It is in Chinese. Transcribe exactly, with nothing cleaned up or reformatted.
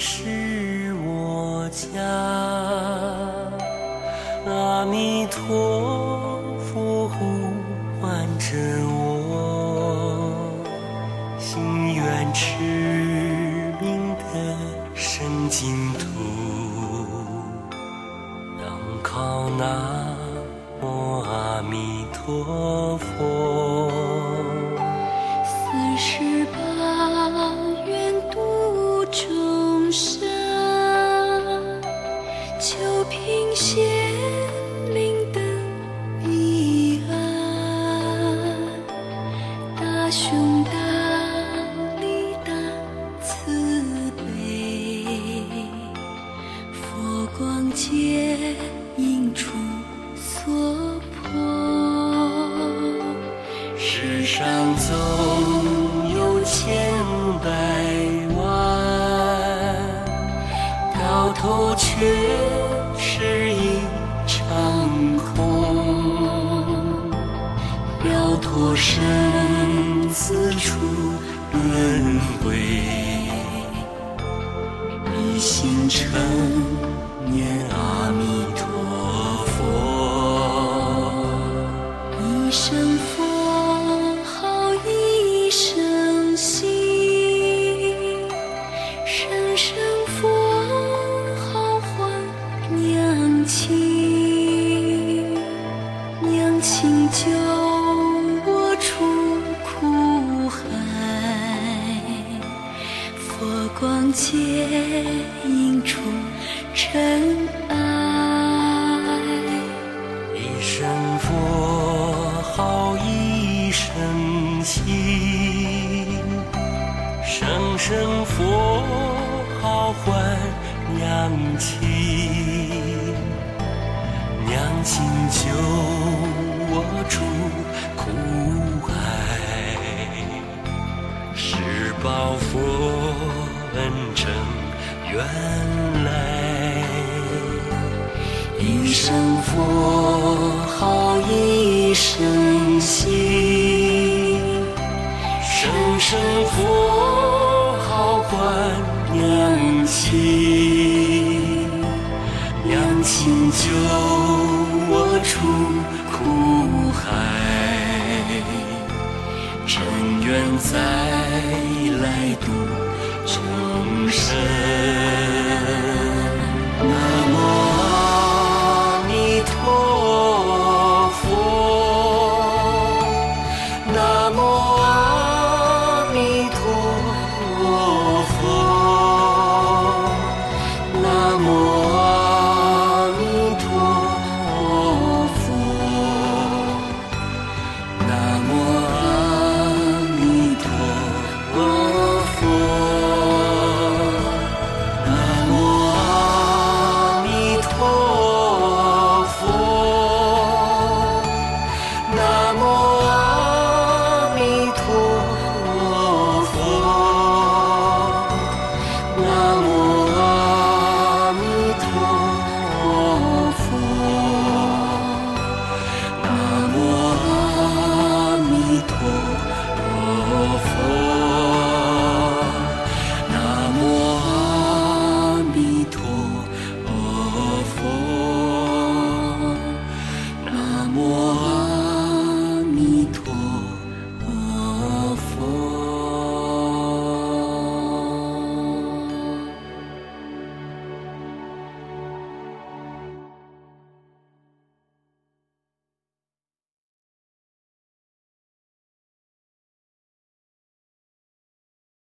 是我家。阿弥陀佛呼唤着我，心愿持名的生净土，仰靠南无阿弥陀佛。 四十八愿度众生，求平显灵灯彼岸，大雄大利大慈悲，佛光接引出所迫。 世上总有千百万，到头却是一场空。要脱生死出轮回，一心成念阿弥陀佛。 一生佛号一生心，生生佛号还娘亲，娘亲救我出苦海，佛光接引出尘埃。 一生佛号一生心，生生佛号还娘亲，娘亲救我出苦海，是报佛恩成原来。一生佛号一生心，生生佛号还娘亲，娘亲救我出苦海，尘缘再来